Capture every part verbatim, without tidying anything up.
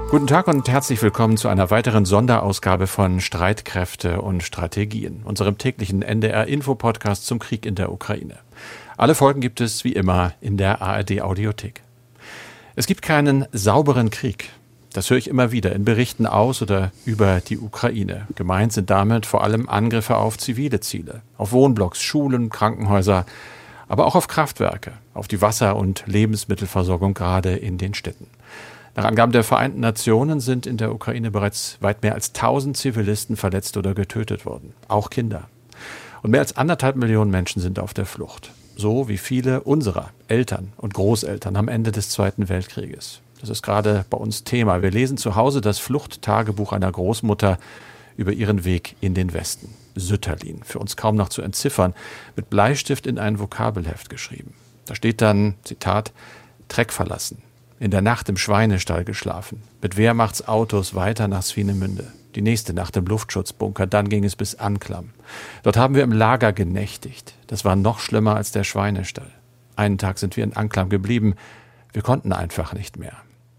Guten Tag und herzlich willkommen zu einer weiteren Sonderausgabe von Streitkräfte und Strategien, unserem täglichen N D R-Info-Podcast zum Krieg in der Ukraine. Alle Folgen gibt es wie immer in der A R D-Audiothek. Es gibt keinen sauberen Krieg. Das höre ich immer wieder in Berichten aus oder über die Ukraine. Gemeint sind damit vor allem Angriffe auf zivile Ziele, auf Wohnblocks, Schulen, Krankenhäuser, aber auch auf Kraftwerke, auf die Wasser- und Lebensmittelversorgung gerade in den Städten. Nach Angaben der Vereinten Nationen sind in der Ukraine bereits weit mehr als tausend Zivilisten verletzt oder getötet worden, auch Kinder. Und mehr als anderthalb Millionen Menschen sind auf der Flucht, so wie viele unserer Eltern und Großeltern am Ende des Zweiten Weltkrieges. Das ist gerade bei uns Thema. Wir lesen zu Hause das Fluchttagebuch einer Großmutter über ihren Weg in den Westen. Sütterlin, für uns kaum noch zu entziffern, mit Bleistift in ein Vokabelheft geschrieben. Da steht dann, Zitat, Treck verlassen. In der Nacht im Schweinestall geschlafen, mit Wehrmachtsautos weiter nach Swinemünde. Die nächste Nacht im Luftschutzbunker, dann ging es bis Anklam. Dort haben wir im Lager genächtigt. Das war noch schlimmer als der Schweinestall. Einen Tag sind wir in Anklam geblieben. Wir konnten einfach nicht mehr.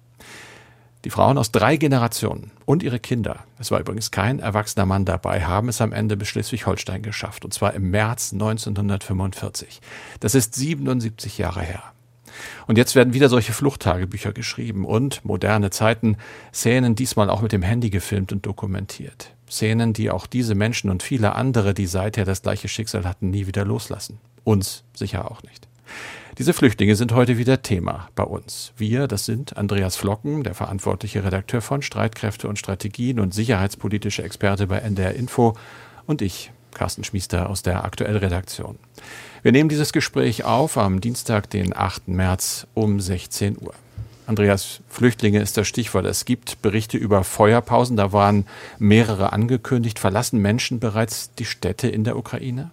Die Frauen aus drei Generationen und ihre Kinder, es war übrigens kein erwachsener Mann dabei, haben es am Ende bis Schleswig-Holstein geschafft. Und zwar im März neunzehnhundertfünfundvierzig. Das ist siebenundsiebzig Jahre her. Und jetzt werden wieder solche Fluchttagebücher geschrieben und moderne Zeiten, Szenen diesmal auch mit dem Handy gefilmt und dokumentiert. Szenen, die auch diese Menschen und viele andere, die seither das gleiche Schicksal hatten, nie wieder loslassen. Uns sicher auch nicht. Diese Flüchtlinge sind heute wieder Thema bei uns. Wir, das sind Andreas Flocken, der verantwortliche Redakteur von Streitkräfte und Strategien und sicherheitspolitische Experte bei N D R Info, und ich, Carsten Schmiester aus der Aktuell-Redaktion. Wir nehmen dieses Gespräch auf am Dienstag, den achten März um sechzehn Uhr. Andreas, Flüchtlinge ist das Stichwort. Es gibt Berichte über Feuerpausen, da waren mehrere angekündigt. Verlassen Menschen bereits die Städte in der Ukraine?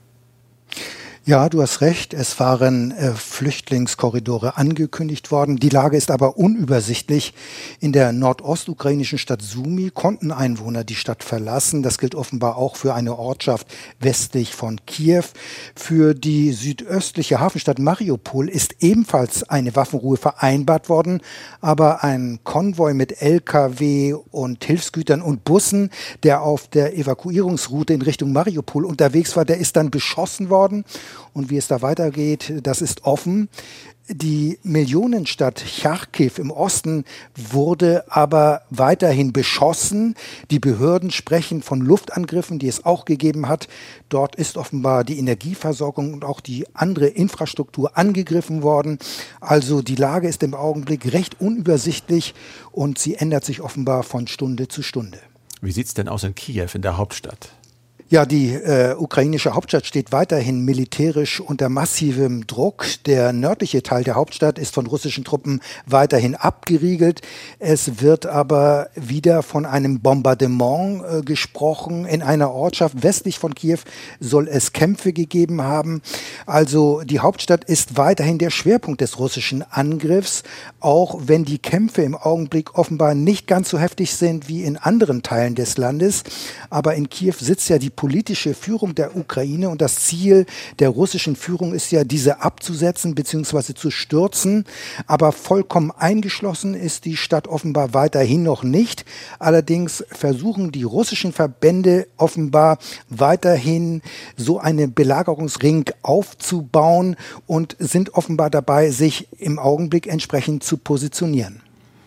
Ja, du hast recht. Es waren äh, Flüchtlingskorridore angekündigt worden. Die Lage ist aber unübersichtlich. In der nordostukrainischen Stadt Sumy konnten Einwohner die Stadt verlassen. Das gilt offenbar auch für eine Ortschaft westlich von Kiew. Für die südöstliche Hafenstadt Mariupol ist ebenfalls eine Waffenruhe vereinbart worden. Aber ein Konvoi mit L K W und Hilfsgütern und Bussen, der auf der Evakuierungsroute in Richtung Mariupol unterwegs war, der ist dann beschossen worden. Und wie es da weitergeht, das ist offen. Die Millionenstadt Charkiw im Osten wurde aber weiterhin beschossen. Die Behörden sprechen von Luftangriffen, die es auch gegeben hat. Dort ist offenbar die Energieversorgung und auch die andere Infrastruktur angegriffen worden. Also die Lage ist im Augenblick recht unübersichtlich und sie ändert sich offenbar von Stunde zu Stunde. Wie sieht es denn aus in Kiew, in der Hauptstadt? Ja, die äh, ukrainische Hauptstadt steht weiterhin militärisch unter massivem Druck. Der nördliche Teil der Hauptstadt ist von russischen Truppen weiterhin abgeriegelt. Es wird aber wieder von einem Bombardement äh, gesprochen. In einer Ortschaft westlich von Kiew soll es Kämpfe gegeben haben. Also die Hauptstadt ist weiterhin der Schwerpunkt des russischen Angriffs, auch wenn die Kämpfe im Augenblick offenbar nicht ganz so heftig sind wie in anderen Teilen des Landes. Aber in Kiew sitzt ja die politische Führung der Ukraine und das Ziel der russischen Führung ist ja, diese abzusetzen bzw. zu stürzen. Aber vollkommen eingeschlossen ist die Stadt offenbar weiterhin noch nicht. Allerdings versuchen die russischen Verbände offenbar weiterhin so einen Belagerungsring aufzubauen und sind offenbar dabei, sich im Augenblick entsprechend zu positionieren.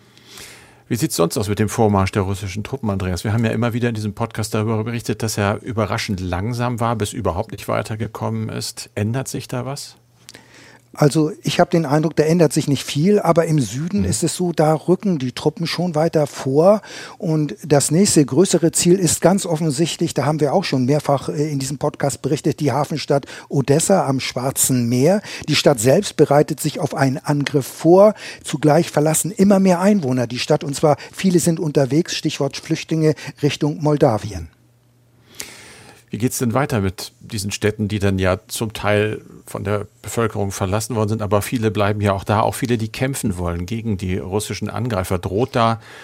Wie sieht es sonst aus mit dem Vormarsch der russischen Truppen, Andreas? Wir haben ja immer wieder in diesem Podcast darüber berichtet, dass er überraschend langsam war, bis überhaupt nicht weitergekommen ist. Ändert sich da was? Also ich habe den Eindruck, da ändert sich nicht viel, aber im Süden mhm. ist es so, da rücken die Truppen schon weiter vor und das nächste größere Ziel ist ganz offensichtlich, da haben wir auch schon mehrfach in diesem Podcast berichtet, die Hafenstadt Odessa am Schwarzen Meer. Die Stadt selbst bereitet sich auf einen Angriff vor, zugleich verlassen immer mehr Einwohner die Stadt und zwar viele sind unterwegs, Stichwort Flüchtlinge Richtung Moldawien. Wie geht es denn weiter mit diesen Städten, die dann ja zum Teil von der Bevölkerung verlassen worden sind, aber viele bleiben ja auch da, auch viele, die kämpfen wollen gegen die russischen Angreifer. Droht da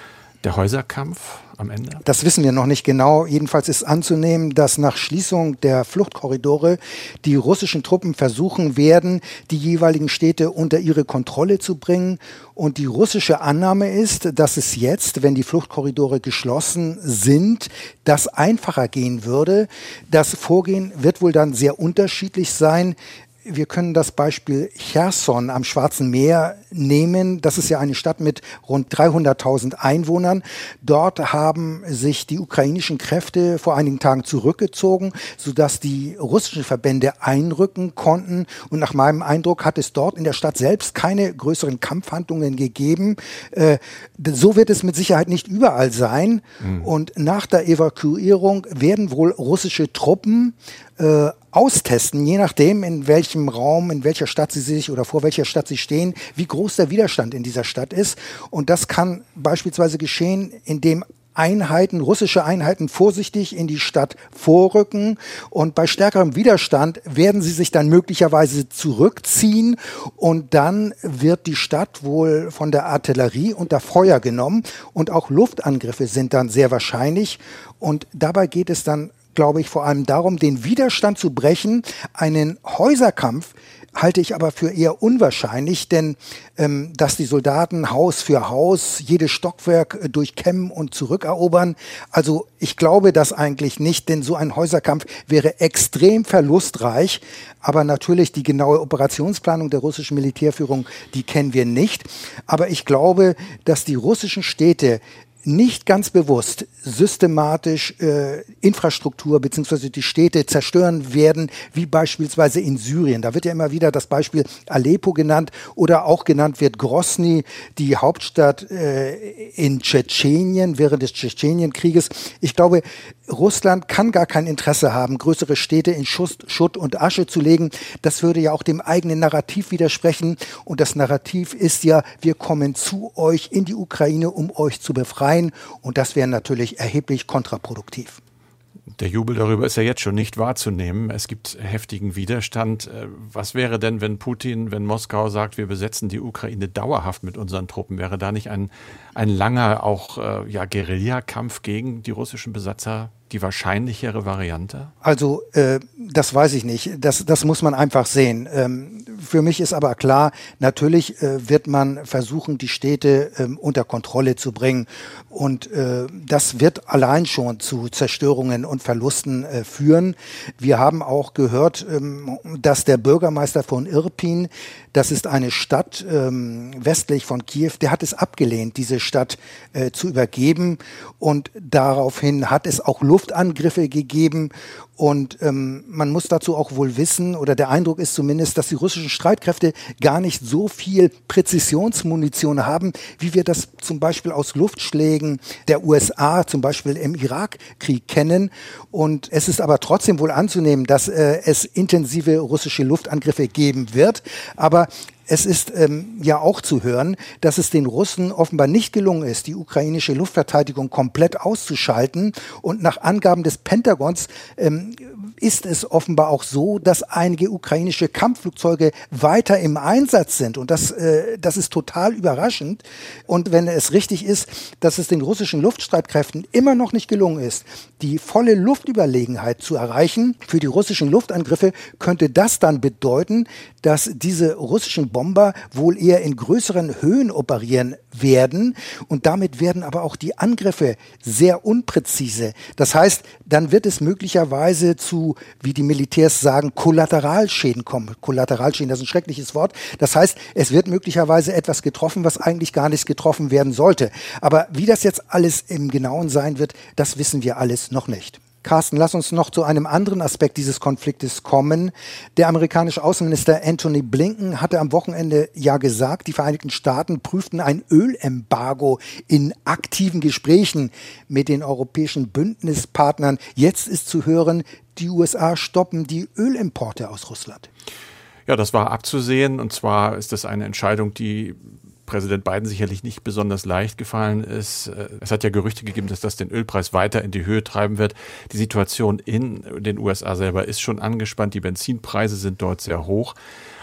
Der Häuserkampf am Ende? Das wissen wir noch nicht genau. Jedenfalls ist anzunehmen, dass nach Schließung der Fluchtkorridore die russischen Truppen versuchen werden, die jeweiligen Städte unter ihre Kontrolle zu bringen. Und die russische Annahme ist, dass es jetzt, wenn die Fluchtkorridore geschlossen sind, das einfacher gehen würde. Das Vorgehen wird wohl dann sehr unterschiedlich sein. Wir können das Beispiel Cherson am Schwarzen Meer nehmen. Das ist ja eine Stadt mit rund dreihunderttausend Einwohnern. Dort haben sich die ukrainischen Kräfte vor einigen Tagen zurückgezogen, sodass die russischen Verbände einrücken konnten. Und nach meinem Eindruck hat es dort in der Stadt selbst keine größeren Kampfhandlungen gegeben. Äh, so wird es mit Sicherheit nicht überall sein. Mhm. Und nach der Evakuierung werden wohl russische Truppen äh, austesten, je nachdem, in welchem Raum, in welcher Stadt sie sich oder vor welcher Stadt sie stehen, wie groß der Widerstand in dieser Stadt ist. Und das kann beispielsweise geschehen, indem Einheiten, russische Einheiten vorsichtig in die Stadt vorrücken und bei stärkerem Widerstand werden sie sich dann möglicherweise zurückziehen und dann wird die Stadt wohl von der Artillerie unter Feuer genommen und auch Luftangriffe sind dann sehr wahrscheinlich und dabei geht es dann, glaube ich, vor allem darum, den Widerstand zu brechen. Einen Häuserkampf halte ich aber für eher unwahrscheinlich, denn ähm, dass die Soldaten Haus für Haus jedes Stockwerk äh, durchkämmen und zurückerobern, also ich glaube das eigentlich nicht, denn so ein Häuserkampf wäre extrem verlustreich. Aber natürlich die genaue Operationsplanung der russischen Militärführung, die kennen wir nicht. Aber ich glaube, dass die russischen Städte nicht ganz bewusst systematisch äh, Infrastruktur bzw. die Städte zerstören werden, wie beispielsweise in Syrien. Da wird ja immer wieder das Beispiel Aleppo genannt oder auch genannt wird Grosny, die Hauptstadt äh, in Tschetschenien während des Tschetschenienkrieges. Ich glaube, Russland kann gar kein Interesse haben, größere Städte in Schuss, Schutt und Asche zu legen. Das würde ja auch dem eigenen Narrativ widersprechen. Und das Narrativ ist ja, wir kommen zu euch in die Ukraine, um euch zu befreien. Und das wäre natürlich erheblich kontraproduktiv. Der Jubel darüber ist ja jetzt schon nicht wahrzunehmen. Es gibt heftigen Widerstand. Was wäre denn, wenn Putin, wenn Moskau sagt, wir besetzen die Ukraine dauerhaft mit unseren Truppen? Wäre da nicht ein, ein langer, auch äh, ja, Guerillakampf gegen die russischen Besatzer die wahrscheinlichere Variante? Also äh, das weiß ich nicht. Das, das muss man einfach sehen. Ähm, für mich ist aber klar, natürlich äh, wird man versuchen, die Städte ähm, unter Kontrolle zu bringen. Und äh, das wird allein schon zu Zerstörungen und Verlusten äh, führen. Wir haben auch gehört, ähm, dass der Bürgermeister von Irpin, das ist eine Stadt ähm, westlich von Kiew, der hat es abgelehnt, diese Stadt äh, zu übergeben. Und daraufhin hat es auch Luftangriffe gegeben. Und ähm, man muss dazu auch wohl wissen, oder der Eindruck ist zumindest, dass die russischen Streitkräfte gar nicht so viel Präzisionsmunition haben, wie wir das zum Beispiel aus Luftschlägen der U S A, zum Beispiel im Irakkrieg kennen. Und es ist aber trotzdem wohl anzunehmen, dass äh, es intensive russische Luftangriffe geben wird. Aber es ist ähm, ja auch zu hören, dass es den Russen offenbar nicht gelungen ist, die ukrainische Luftverteidigung komplett auszuschalten. Und nach Angaben des Pentagons ähm, ist es offenbar auch so, dass einige ukrainische Kampfflugzeuge weiter im Einsatz sind. Und das, äh, das ist total überraschend. Und wenn es richtig ist, dass es den russischen Luftstreitkräften immer noch nicht gelungen ist, die volle Luftüberlegenheit zu erreichen für die russischen Luftangriffe, könnte das dann bedeuten, dass diese russischen Bomber wohl eher in größeren Höhen operieren werden und damit werden aber auch die Angriffe sehr unpräzise. Das heißt, dann wird es möglicherweise zu, wie die Militärs sagen, Kollateralschäden kommen. Kollateralschäden, das ist ein schreckliches Wort. Das heißt, es wird möglicherweise etwas getroffen, was eigentlich gar nicht getroffen werden sollte. Aber wie das jetzt alles im Genauen sein wird, das wissen wir alles noch nicht. Carsten, lass uns noch zu einem anderen Aspekt dieses Konfliktes kommen. Der amerikanische Außenminister Antony Blinken hatte am Wochenende ja gesagt, die Vereinigten Staaten prüften ein Ölembargo in aktiven Gesprächen mit den europäischen Bündnispartnern. Jetzt ist zu hören, die U S A stoppen die Ölimporte aus Russland. Ja, das war abzusehen. Und zwar ist das eine Entscheidung, die Präsident Biden sicherlich nicht besonders leicht gefallen ist. Es hat ja Gerüchte gegeben, dass das den Ölpreis weiter in die Höhe treiben wird. Die Situation in den U S A selber ist schon angespannt. Die Benzinpreise sind dort sehr hoch.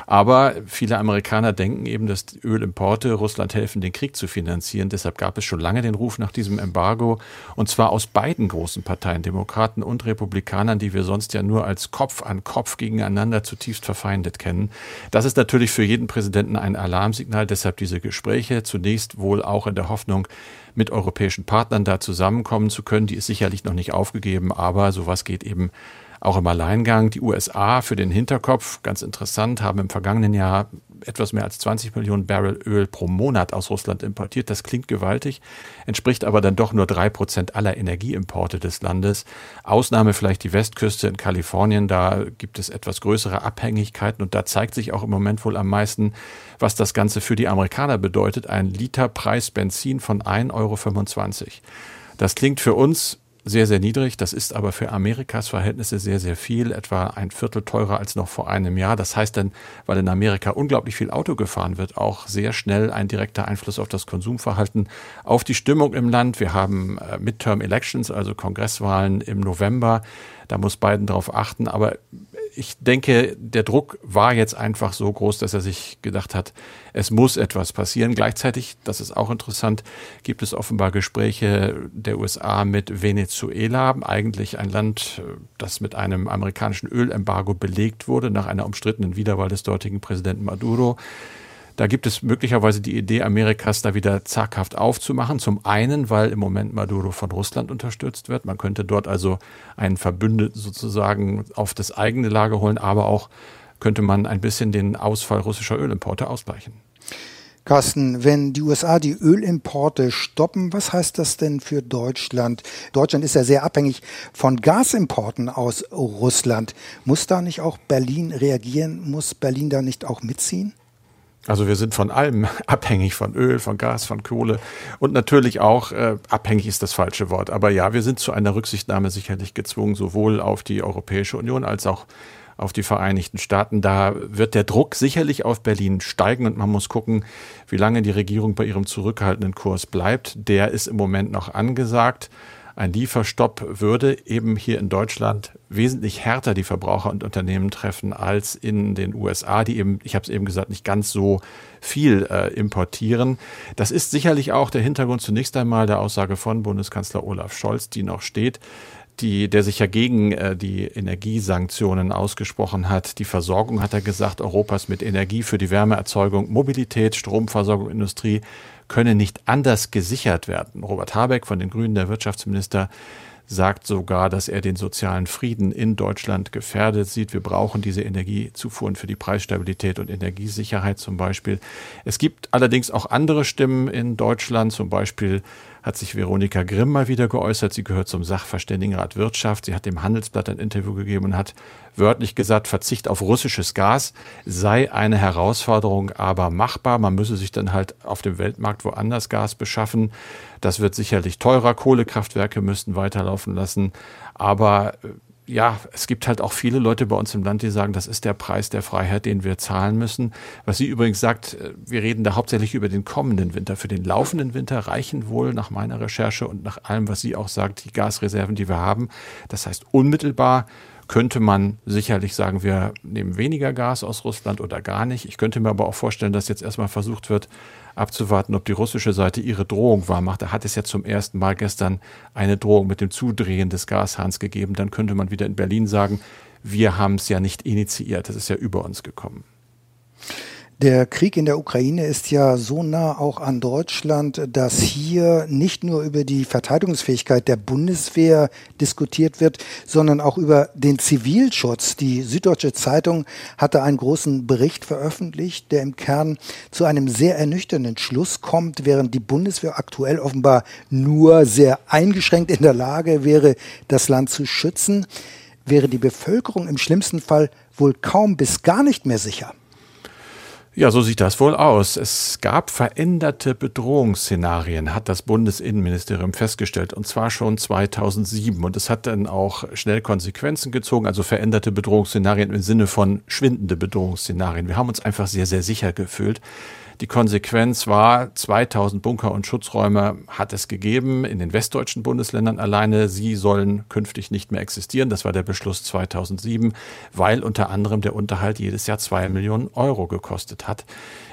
Aber viele Amerikaner denken eben, dass die Ölimporte Russland helfen, den Krieg zu finanzieren. Deshalb gab es schon lange den Ruf nach diesem Embargo. Und zwar aus beiden großen Parteien, Demokraten und Republikanern, die wir sonst ja nur als Kopf an Kopf gegeneinander zutiefst verfeindet kennen. Das ist natürlich für jeden Präsidenten ein Alarmsignal. Deshalb diese Gespräche. Zunächst wohl auch in der Hoffnung, mit europäischen Partnern da zusammenkommen zu können. Die ist sicherlich noch nicht aufgegeben, aber sowas geht eben auch im Alleingang. Die U S A für den Hinterkopf, ganz interessant, haben im vergangenen Jahr etwas mehr als zwanzig Millionen Barrel Öl pro Monat aus Russland importiert. Das klingt gewaltig, entspricht aber dann doch nur drei Prozent aller Energieimporte des Landes. Ausnahme vielleicht die Westküste in Kalifornien, da gibt es etwas größere Abhängigkeiten und da zeigt sich auch im Moment wohl am meisten, was das Ganze für die Amerikaner bedeutet. Ein Liter Preis Benzin von ein Euro fünfundzwanzig. Das klingt für uns sehr, sehr niedrig. Das ist aber für Amerikas Verhältnisse sehr, sehr viel, etwa ein Viertel teurer als noch vor einem Jahr. Das heißt dann, weil in Amerika unglaublich viel Auto gefahren wird, auch sehr schnell ein direkter Einfluss auf das Konsumverhalten, auf die Stimmung im Land. Wir haben äh, Midterm Elections, also Kongresswahlen im November. Da muss Biden drauf achten. Aber ich denke, der Druck war jetzt einfach so groß, dass er sich gedacht hat, es muss etwas passieren. Gleichzeitig, das ist auch interessant, gibt es offenbar Gespräche der U S A mit Venezuela, eigentlich ein Land, das mit einem amerikanischen Ölembargo belegt wurde, nach einer umstrittenen Wiederwahl des dortigen Präsidenten Maduro. Da gibt es möglicherweise die Idee, Amerikas da wieder zaghaft aufzumachen. Zum einen, weil im Moment Maduro von Russland unterstützt wird. Man könnte dort also einen Verbündeten sozusagen auf das eigene Lager holen, aber auch könnte man ein bisschen den Ausfall russischer Ölimporte ausgleichen. Carsten, wenn die U S A die Ölimporte stoppen, was heißt das denn für Deutschland? Deutschland ist ja sehr abhängig von Gasimporten aus Russland. Muss da nicht auch Berlin reagieren? Muss Berlin da nicht auch mitziehen? Also wir sind von allem abhängig, von Öl, von Gas, von Kohle und natürlich auch, äh, abhängig ist das falsche Wort, aber ja, wir sind zu einer Rücksichtnahme sicherlich gezwungen, sowohl auf die Europäische Union als auch auf die Vereinigten Staaten. Da wird der Druck sicherlich auf Berlin steigen und man muss gucken, wie lange die Regierung bei ihrem zurückhaltenden Kurs bleibt. Der ist im Moment noch angesagt. Ein Lieferstopp würde eben hier in Deutschland wesentlich härter die Verbraucher und Unternehmen treffen als in den U S A, die eben, ich habe es eben gesagt, nicht ganz so viel äh, importieren. Das ist sicherlich auch der Hintergrund zunächst einmal der Aussage von Bundeskanzler Olaf Scholz, die noch steht, die, der sich ja gegen äh, die Energiesanktionen ausgesprochen hat. Die Versorgung, hat er gesagt, Europas mit Energie für die Wärmeerzeugung, Mobilität, Stromversorgung, Industrie könne nicht anders gesichert werden. Robert Habeck von den Grünen, der Wirtschaftsminister, sagt sogar, dass er den sozialen Frieden in Deutschland gefährdet sieht. Wir brauchen diese Energiezufuhren für die Preisstabilität und Energiesicherheit zum Beispiel. Es gibt allerdings auch andere Stimmen in Deutschland. Zum Beispiel hat sich Veronika Grimm mal wieder geäußert. Sie gehört zum Sachverständigenrat Wirtschaft. Sie hat dem Handelsblatt ein Interview gegeben und hat wörtlich gesagt, Verzicht auf russisches Gas sei eine Herausforderung, aber machbar. Man müsse sich dann halt auf dem Weltmarkt woanders Gas beschaffen. Das wird sicherlich teurer. Kohlekraftwerke müssten weiterlaufen lassen. Aber ja, es gibt halt auch viele Leute bei uns im Land, die sagen, das ist der Preis der Freiheit, den wir zahlen müssen. Was sie übrigens sagt, wir reden da hauptsächlich über den kommenden Winter. Für den laufenden Winter reichen wohl nach meiner Recherche und nach allem, was sie auch sagt, die Gasreserven, die wir haben. Das heißt, unmittelbar könnte man sicherlich sagen, wir nehmen weniger Gas aus Russland oder gar nicht. Ich könnte mir aber auch vorstellen, dass jetzt erstmal versucht wird, abzuwarten, ob die russische Seite ihre Drohung wahrmacht. Da hat es ja zum ersten Mal gestern eine Drohung mit dem Zudrehen des Gashahns gegeben. Dann könnte man wieder in Berlin sagen, wir haben es ja nicht initiiert, das ist ja über uns gekommen. Der Krieg in der Ukraine ist ja so nah auch an Deutschland, dass hier nicht nur über die Verteidigungsfähigkeit der Bundeswehr diskutiert wird, sondern auch über den Zivilschutz. Die Süddeutsche Zeitung hatte einen großen Bericht veröffentlicht, der im Kern zu einem sehr ernüchternden Schluss kommt, während die Bundeswehr aktuell offenbar nur sehr eingeschränkt in der Lage wäre, das Land zu schützen, wäre die Bevölkerung im schlimmsten Fall wohl kaum bis gar nicht mehr sicher. Ja, so sieht das wohl aus. Es gab veränderte Bedrohungsszenarien, hat das Bundesinnenministerium festgestellt, und zwar schon zweitausendsieben. Und es hat dann auch schnell Konsequenzen gezogen, also veränderte Bedrohungsszenarien im Sinne von schwindende Bedrohungsszenarien. Wir haben uns einfach sehr, sehr sicher gefühlt. Die Konsequenz war, zweitausend Bunker und Schutzräume hat es gegeben in den westdeutschen Bundesländern alleine. Sie sollen künftig nicht mehr existieren. Das war der Beschluss zweitausendsieben, weil unter anderem der Unterhalt jedes Jahr zwei Millionen Euro gekostet hat.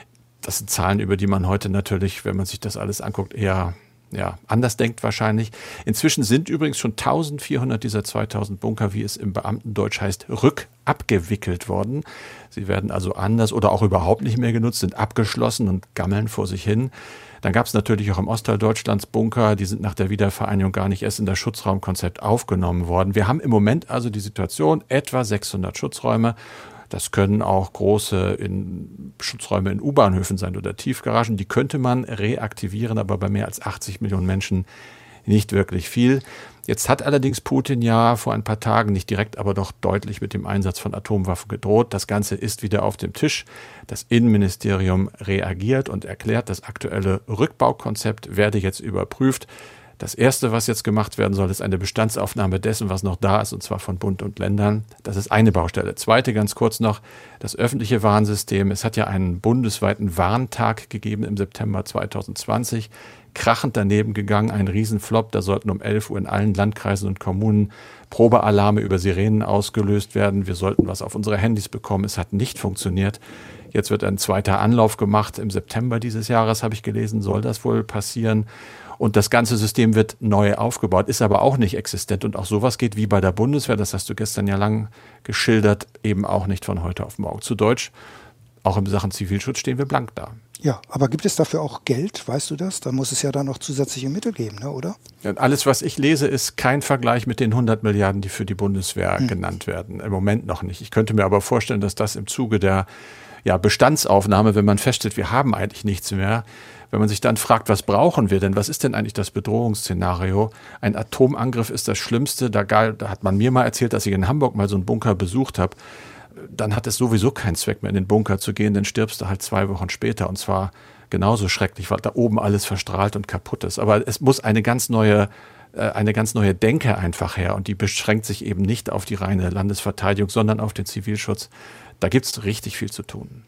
Das sind Zahlen, über die man heute natürlich, wenn man sich das alles anguckt, eher ja, anders denkt wahrscheinlich. Inzwischen sind übrigens schon eintausendvierhundert dieser zweitausend Bunker, wie es im Beamtendeutsch heißt, rückabgewickelt worden. Sie werden also anders oder auch überhaupt nicht mehr genutzt, sind abgeschlossen und gammeln vor sich hin. Dann gab es natürlich auch im Ostteil Deutschlands Bunker, die sind nach der Wiedervereinigung gar nicht erst in das Schutzraumkonzept aufgenommen worden. Wir haben im Moment also die Situation, etwa sechshundert Schutzräume. Das können auch große in Schutzräume in U-Bahnhöfen sein oder Tiefgaragen. Die könnte man reaktivieren, aber bei mehr als achtzig Millionen Menschen nicht wirklich viel. Jetzt hat allerdings Putin ja vor ein paar Tagen nicht direkt, aber doch deutlich mit dem Einsatz von Atomwaffen gedroht. Das Ganze ist wieder auf dem Tisch. Das Innenministerium reagiert und erklärt, das aktuelle Rückbaukonzept werde jetzt überprüft. Das Erste, was jetzt gemacht werden soll, ist eine Bestandsaufnahme dessen, was noch da ist, und zwar von Bund und Ländern. Das ist eine Baustelle. Zweite, ganz kurz noch, das öffentliche Warnsystem. Es hat ja einen bundesweiten Warntag gegeben im September zweitausendzwanzig. Krachend daneben gegangen, ein Riesenflop. Da sollten um elf Uhr in allen Landkreisen und Kommunen Probealarme über Sirenen ausgelöst werden. Wir sollten was auf unsere Handys bekommen. Es hat nicht funktioniert. Jetzt wird ein zweiter Anlauf gemacht. Im September dieses Jahres, habe ich gelesen, soll das wohl passieren. Und das ganze System wird neu aufgebaut, ist aber auch nicht existent. Und auch sowas geht wie bei der Bundeswehr, das hast du gestern ja lang geschildert, eben auch nicht von heute auf morgen. Zu Deutsch, auch in Sachen Zivilschutz stehen wir blank da. Ja, aber gibt es dafür auch Geld, weißt du das? Da muss es ja dann noch zusätzliche Mittel geben, ne, oder? Ja, alles, was ich lese, ist kein Vergleich mit den hundert Milliarden, die für die Bundeswehr hm. genannt werden. Im Moment noch nicht. Ich könnte mir aber vorstellen, dass das im Zuge der ja, Bestandsaufnahme, wenn man feststellt, wir haben eigentlich nichts mehr, wenn man sich dann fragt, was brauchen wir denn? Was ist denn eigentlich das Bedrohungsszenario? Ein Atomangriff ist das Schlimmste. Da, da hat man mir mal erzählt, dass ich in Hamburg mal so einen Bunker besucht habe. Dann hat es sowieso keinen Zweck mehr, in den Bunker zu gehen. Dann stirbst du halt zwei Wochen später. Und zwar genauso schrecklich, weil da oben alles verstrahlt und kaputt ist. Aber es muss eine ganz neue, eine ganz neue Denke einfach her. Und die beschränkt sich eben nicht auf die reine Landesverteidigung, sondern auf den Zivilschutz. Da gibt es richtig viel zu tun.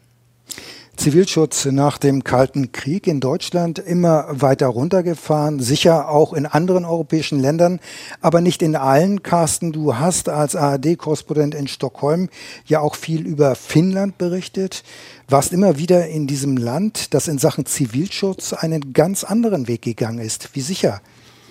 Zivilschutz nach dem Kalten Krieg in Deutschland immer weiter runtergefahren, sicher auch in anderen europäischen Ländern, aber nicht in allen. Carsten, du hast als A R D-Korrespondent in Stockholm ja auch viel über Finnland berichtet, warst immer wieder in diesem Land, das in Sachen Zivilschutz einen ganz anderen Weg gegangen ist. Wie sicher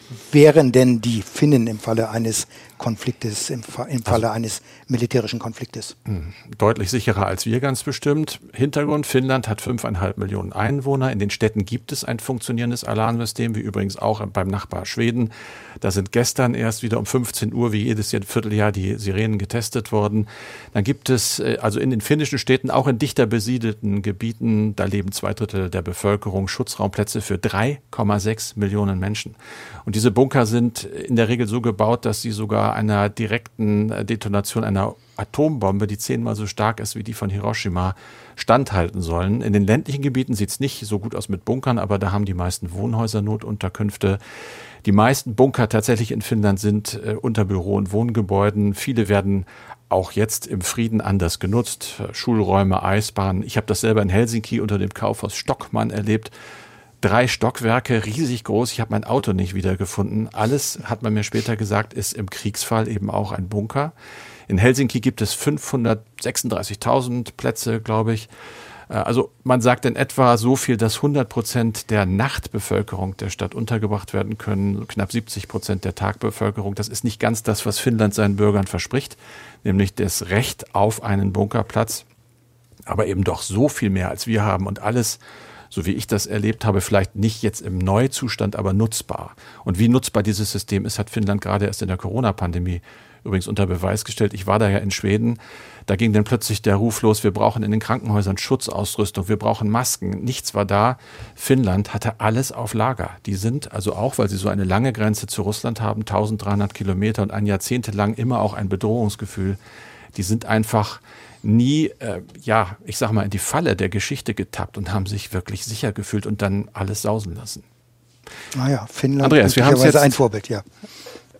wären denn die Finnen im Falle eines Konfliktes, im, Fa- im Falle also, eines militärischen Konfliktes? Deutlich sicherer als wir, ganz bestimmt. Hintergrund, Finnland hat fünfeinhalb Millionen Einwohner. In den Städten gibt es ein funktionierendes Alarmsystem, wie übrigens auch beim Nachbar Schweden. Da sind gestern erst wieder um fünfzehn Uhr, wie jedes Vierteljahr, die Sirenen getestet worden. Dann gibt es also in den finnischen Städten, auch in dichter besiedelten Gebieten, da leben zwei Drittel der Bevölkerung, Schutzraumplätze für drei Komma sechs Millionen Menschen. Und diese Bunker sind in der Regel so gebaut, dass sie sogar einer direkten Detonation einer Atombombe, die zehnmal so stark ist wie die von Hiroshima, standhalten sollen. In den ländlichen Gebieten sieht es nicht so gut aus mit Bunkern, aber da haben die meisten Wohnhäuser Notunterkünfte. Die meisten Bunker tatsächlich in Finnland sind äh, unter Büro- und Wohngebäuden. Viele werden auch jetzt im Frieden anders genutzt. Schulräume, Eisbahnen. Ich habe das selber in Helsinki unter dem Kaufhaus Stockmann erlebt. Drei Stockwerke, riesig groß. Ich habe mein Auto nicht wiedergefunden. Alles, hat man mir später gesagt, ist im Kriegsfall eben auch ein Bunker. In Helsinki gibt es fünfhundertsechsunddreißigtausend Plätze, glaube ich. Also man sagt in etwa so viel, dass hundert Prozent der Nachtbevölkerung der Stadt untergebracht werden können, knapp siebzig Prozent der Tagbevölkerung. Das ist nicht ganz das, was Finnland seinen Bürgern verspricht, nämlich das Recht auf einen Bunkerplatz, aber eben doch so viel mehr, als wir haben und alles, so wie ich das erlebt habe, vielleicht nicht jetzt im Neuzustand, aber nutzbar. Und wie nutzbar dieses System ist, hat Finnland gerade erst in der Corona-Pandemie übrigens unter Beweis gestellt. Ich war da ja in Schweden, da ging dann plötzlich der Ruf los, wir brauchen in den Krankenhäusern Schutzausrüstung, wir brauchen Masken. Nichts war da. Finnland hatte alles auf Lager. Die sind also auch, weil sie so eine lange Grenze zu Russland haben, eintausenddreihundert Kilometer und ein Jahrzehnt lang immer auch ein Bedrohungsgefühl, die sind einfach nie, äh, ja, ich sag mal, in die Falle der Geschichte getappt und haben sich wirklich sicher gefühlt und dann alles sausen lassen. Naja, Finnland Andreas, wir haben jetzt ein Vorbild, ja.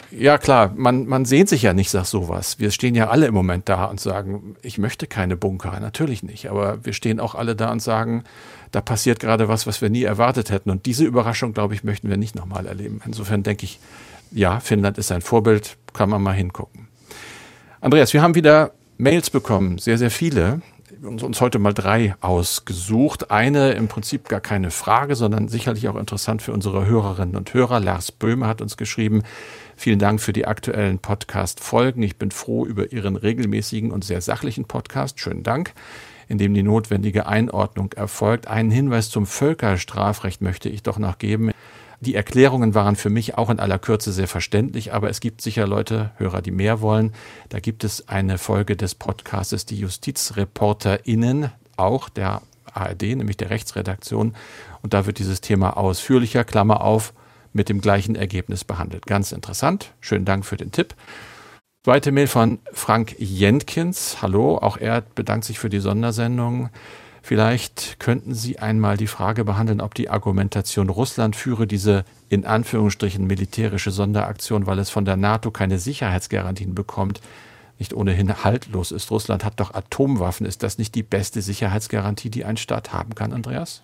Ja klar, man, man sehnt sich ja nicht nach sowas. Wir stehen ja alle im Moment da und sagen, ich möchte keine Bunker, natürlich nicht. Aber wir stehen auch alle da und sagen, da passiert gerade was, was wir nie erwartet hätten. Und diese Überraschung, glaube ich, möchten wir nicht nochmal erleben. Insofern denke ich, ja, Finnland ist ein Vorbild, kann man mal hingucken. Andreas, wir haben wieder Mails bekommen, sehr, sehr viele. Uns, uns heute mal drei ausgesucht. Eine im Prinzip gar keine Frage, sondern sicherlich auch interessant für unsere Hörerinnen und Hörer. Lars Böhme hat uns geschrieben, vielen Dank für die aktuellen Podcast-Folgen. Ich bin froh über Ihren regelmäßigen und sehr sachlichen Podcast. Schönen Dank, in dem die notwendige Einordnung erfolgt. Einen Hinweis zum Völkerstrafrecht möchte ich doch noch geben. Die Erklärungen waren für mich auch in aller Kürze sehr verständlich, aber es gibt sicher Leute, Hörer, die mehr wollen. Da gibt es eine Folge des Podcastes, die JustizreporterInnen, auch der A R D, nämlich der Rechtsredaktion. Und da wird dieses Thema ausführlicher, Klammer auf, mit dem gleichen Ergebnis behandelt. Ganz interessant. Schönen Dank für den Tipp. Zweite Mail von Frank Jenkins. Hallo, auch er bedankt sich für die Sondersendung. Vielleicht könnten Sie einmal die Frage behandeln, ob die Argumentation, Russland führe diese in Anführungsstrichen militärische Sonderaktion, weil es von der NATO keine Sicherheitsgarantien bekommt, nicht ohnehin haltlos ist. Russland hat doch Atomwaffen. Ist das nicht die beste Sicherheitsgarantie, die ein Staat haben kann, Andreas?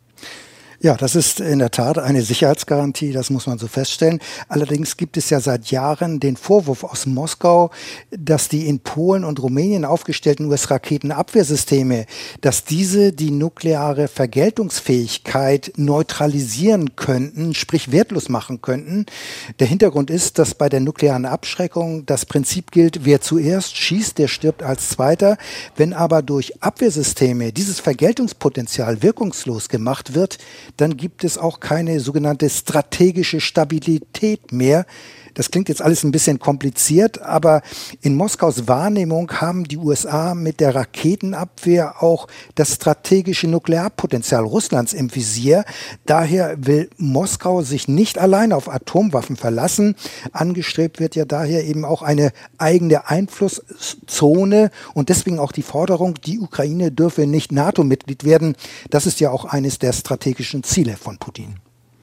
Ja, das ist in der Tat eine Sicherheitsgarantie, das muss man so feststellen. Allerdings gibt es ja seit Jahren den Vorwurf aus Moskau, dass die in Polen und Rumänien aufgestellten U S-Raketenabwehrsysteme, dass diese die nukleare Vergeltungsfähigkeit neutralisieren könnten, sprich wertlos machen könnten. Der Hintergrund ist, dass bei der nuklearen Abschreckung das Prinzip gilt, wer zuerst schießt, der stirbt als Zweiter. Wenn aber durch Abwehrsysteme dieses Vergeltungspotenzial wirkungslos gemacht wird, dann gibt es auch keine sogenannte strategische Stabilität mehr. Das klingt jetzt alles ein bisschen kompliziert, aber in Moskaus Wahrnehmung haben die U S A mit der Raketenabwehr auch das strategische Nuklearpotenzial Russlands im Visier. Daher will Moskau sich nicht allein auf Atomwaffen verlassen. Angestrebt wird ja daher eben auch eine eigene Einflusszone und deswegen auch die Forderung, die Ukraine dürfe nicht NATO-Mitglied werden. Das ist ja auch eines der strategischen Ziele von Putin.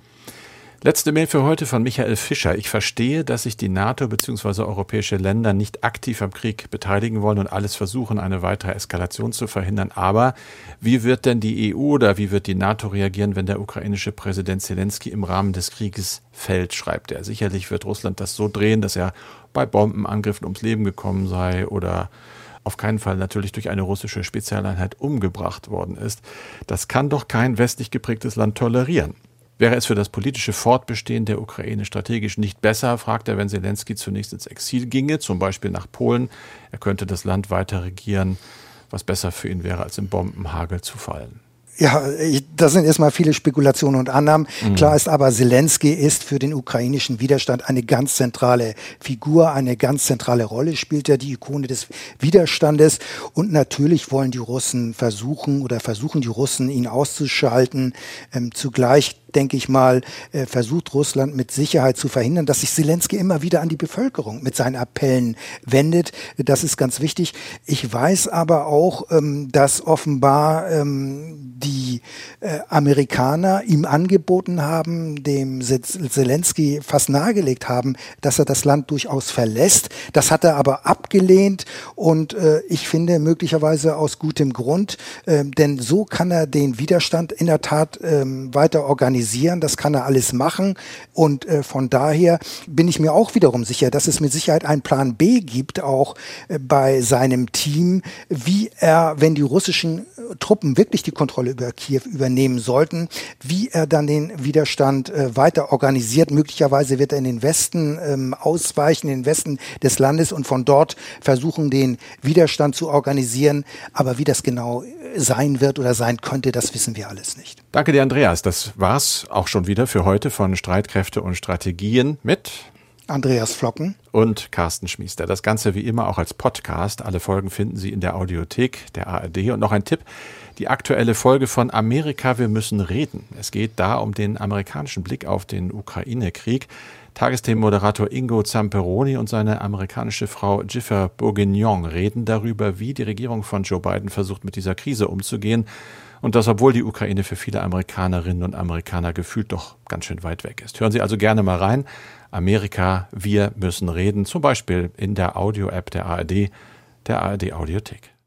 Letzte Mail für heute von Michael Fischer. Ich verstehe, dass sich die NATO bzw. europäische Länder nicht aktiv am Krieg beteiligen wollen und alles versuchen, eine weitere Eskalation zu verhindern. Aber wie wird denn die E U oder wie wird die NATO reagieren, wenn der ukrainische Präsident Zelensky im Rahmen des Krieges fällt, schreibt er. Sicherlich wird Russland das so drehen, dass er bei Bombenangriffen ums Leben gekommen sei oder auf keinen Fall natürlich durch eine russische Spezialeinheit umgebracht worden ist. Das kann doch kein westlich geprägtes Land tolerieren. Wäre es für das politische Fortbestehen der Ukraine strategisch nicht besser, fragt er, wenn Zelensky zunächst ins Exil ginge, zum Beispiel nach Polen. Er könnte das Land weiter regieren, was besser für ihn wäre, als im Bombenhagel zu fallen. Ja, das sind erstmal viele Spekulationen und Annahmen. Mhm. Klar ist aber, Zelensky ist für den ukrainischen Widerstand eine ganz zentrale Figur, eine ganz zentrale Rolle spielt er, die Ikone des Widerstandes. Und natürlich wollen die Russen versuchen oder versuchen die Russen, ihn auszuschalten. Ähm, zugleich denke ich mal, äh, versucht Russland mit Sicherheit zu verhindern, dass sich Zelensky immer wieder an die Bevölkerung mit seinen Appellen wendet. Das ist ganz wichtig. Ich weiß aber auch, ähm, dass offenbar ähm, die äh, Amerikaner ihm angeboten haben, dem Zelensky fast nahegelegt haben, dass er das Land durchaus verlässt. Das hat er aber abgelehnt und äh, ich finde möglicherweise aus gutem Grund, äh, denn so kann er den Widerstand in der Tat äh, weiter organisieren. Das kann er alles machen und äh, von daher bin ich mir auch wiederum sicher, dass es mit Sicherheit einen Plan B gibt, auch äh, bei seinem Team, wie er, wenn die russischen äh, Truppen wirklich die Kontrolle über Kiew übernehmen sollten, wie er dann den Widerstand äh, weiter organisiert. Möglicherweise wird er in den Westen ähm, ausweichen, in den Westen des Landes und von dort versuchen, den Widerstand zu organisieren. Aber wie das genau sein wird oder sein könnte, das wissen wir alles nicht. Danke dir, Andreas. Das war's auch schon wieder für heute von Streitkräfte und Strategien mit Andreas Flocken und Carsten Schmiester. Das Ganze wie immer auch als Podcast. Alle Folgen finden Sie in der Audiothek der A R D. Und noch ein Tipp, die aktuelle Folge von Amerika, wir müssen reden. Es geht da um den amerikanischen Blick auf den Ukraine-Krieg. Tagesthemenmoderator Ingo Zamperoni und seine amerikanische Frau Jennifer Bourguignon reden darüber, wie die Regierung von Joe Biden versucht, mit dieser Krise umzugehen Und das, obwohl die Ukraine für viele Amerikanerinnen und Amerikaner gefühlt doch ganz schön weit weg ist. Hören Sie also gerne mal rein. Amerika, wir müssen reden, zum Beispiel in der Audio-App der A R D, der A R D Audiothek.